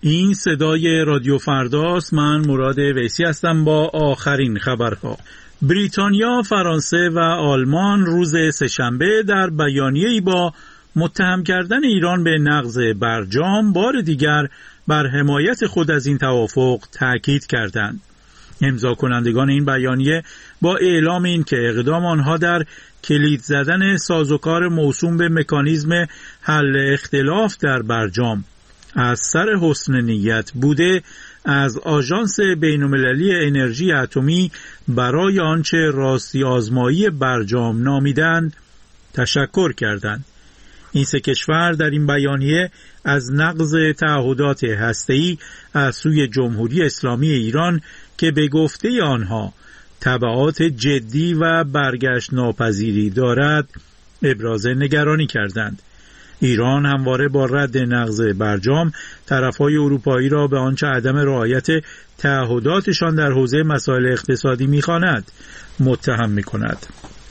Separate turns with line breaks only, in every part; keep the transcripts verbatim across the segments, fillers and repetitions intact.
این صدای رادیو فرداست. من مراد ویسی هستم با آخرین خبرها. بریتانیا، فرانسه و آلمان روز سه‌شنبه در بیانیه‌ای با متهم کردن ایران به نقض برجام بار دیگر بر حمایت خود از این توافق تأکید کردند. امضا کنندگان این بیانیه با اعلام این که اقدام آنها در کلید زدن سازوکار موسوم به مکانیزم حل اختلاف در برجام از سر حسن نیت بوده، از آژانس بین‌المللی انرژی اتمی برای آنچه راستی آزمایی برجام نامیدند تشکر کردند. این سه کشور در این بیانیه از نقض تعهدات هسته‌ای از سوی جمهوری اسلامی ایران که به گفته آنها تبعات جدی و برگشت ناپذیری دارد ابراز نگرانی کردند. ایران همواره با رد نقض برجام طرفهای اروپایی را به آنچه عدم رعایت تعهداتشان در حوزه مسائل اقتصادی می‌خواند متهم می‌کند.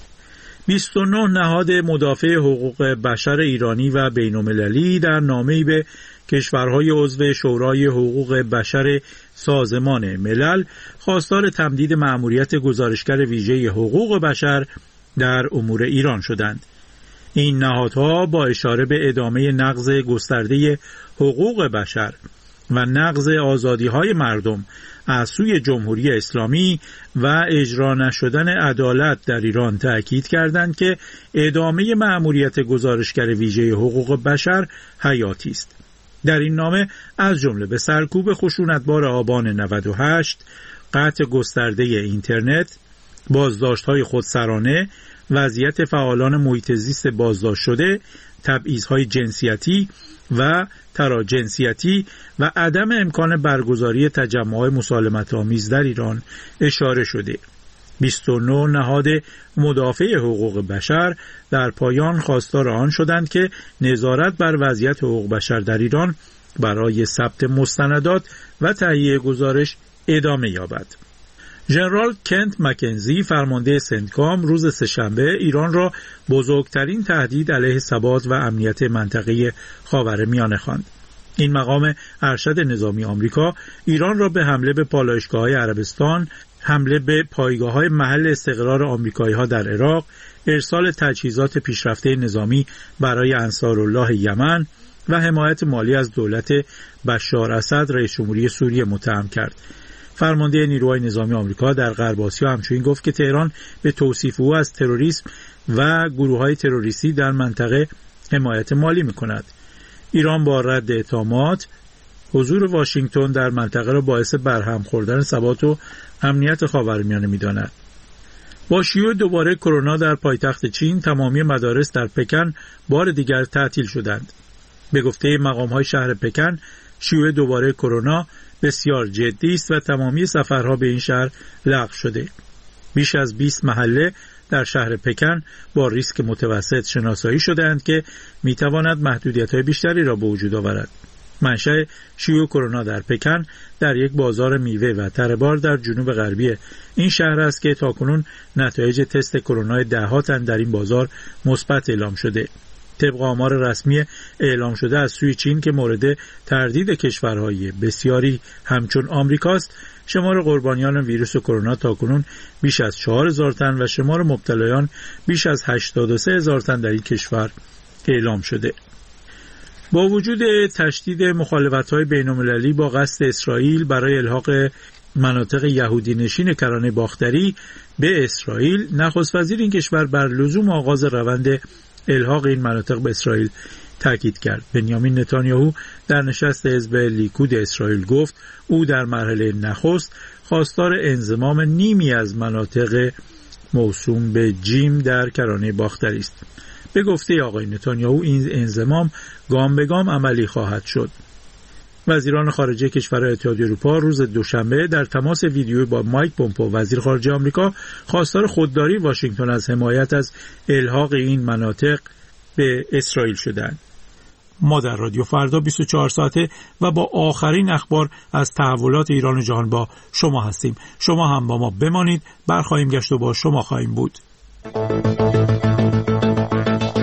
بیست و نه نهاد مدافع حقوق بشر ایرانی و بین‌المللی در نامه‌ای به کشورهای عضو شورای حقوق بشر سازمان ملل خواستار تمدید مأموریت گزارشگر ویژه حقوق بشر در امور ایران شدند. این نهادها با اشاره به ادامه نقض گسترده حقوق بشر و نقض آزادی‌های مردم از سوی جمهوری اسلامی و اجرا نشدن عدالت در ایران تأکید کردند که ادامه مأموریت گزارشگر ویژه حقوق بشر حیاتی است. در این نامه از جمله به سرکوب خشونتبار آبان نود و هشت، قطع گسترده اینترنت، بازداشت‌های خودسرانه، وضعیت فعالان محیط زیست بازداشت شده، تبعیض‌های جنسیتی و تراجنسیتی و عدم امکان برگزاری تجمع‌های مسالمت‌آمیز در ایران اشاره شده. بیست و نه نهاد مدافع حقوق بشر در پایان خواستار آن شدند که نظارت بر وضعیت حقوق بشر در ایران برای ثبت مستندات و تهیه گزارش ادامه یابد. ژنرال کنت مکنزی، فرمانده سنتکام، روز سه‌شنبه ایران را بزرگترین تهدید علیه ثبات و امنیت منطقه خاورمیانه خواند. این مقام ارشد نظامی آمریکا ایران را به حمله به پالایشگاه‌های عربستان، حمله به پایگاه‌های محل استقرار آمریکایی‌ها در عراق، ارسال تجهیزات پیشرفته نظامی برای انصارالله یمن و حمایت مالی از دولت بشار اسد رئیس جمهوری سوریه متهم کرد. فرمانده نیروهای نظامی آمریکا در غرب آسیا همچنین گفت که تهران به توصیف او از تروریسم و گروه‌های تروریستی در منطقه حمایت مالی می‌کند. ایران با رد اتهامات حضور واشنگتن در منطقه را باعث برهم خوردن ثبات و امنیت خاورمیانه می‌داند. با شیوع دوباره کرونا در پایتخت چین، تمامی مدارس در پکن بار دیگر تعطیل شدند. به گفته مقام‌های شهر پکن، شیوع دوباره کرونا بسیار جدی است و تمامی سفرها به این شهر لغو شده. بیش از بیست محله در شهر پکن با ریسک متوسط شناسایی شده‌اند که می‌تواند محدودیت‌های بیشتری را به وجود آورد. منشأ شیوع کرونا در پکن در یک بازار میوه و تره‌بار در جنوب غربی این شهر است که تاکنون نتایج تست کرونا ده‌ها تن در این بازار مثبت اعلام شده. طبق آمار رسمی اعلام شده از سوی چین که مورد تردید کشورهای بسیاری همچون آمریکاست، شمار قربانیان ویروس کرونا تاکنون بیش از چهار هزار تن و شمار مبتلایان بیش از هشتاد و سه هزار تن در این کشور اعلام شده. با وجود تشدید مخالفت‌های بین‌المللی با قصد اسرائیل برای الحاق مناطق یهودی نشین کرانه باختری به اسرائیل، نخست وزیر این کشور بر لزوم آغاز روند الحاق این مناطق به اسرائیل تاکید کرد. بنیامین نتانیاهو در نشست حزب لیکود اسرائیل گفت او در مرحله نخست خواستار انضمام نیمی از مناطق موسوم به جیم در کرانه باختری است. به گفته آقای نتانیاهو این انضمام گام به گام عملی خواهد شد. وزیران خارجه کشورهای اتحادیه اروپا روز دوشنبه در تماس ویدیویی با مایک پومپئو وزیر خارجه آمریکا خواستار خودداری واشنگتن از حمایت از الحاق این مناطق به اسرائیل شدند. ما در رادیو فردا بیست و چهار ساعته و با آخرین اخبار از تحولات ایران و جهان با شما هستیم. شما هم با ما بمانید، برخواهیم گشت و با شما خواهیم بود.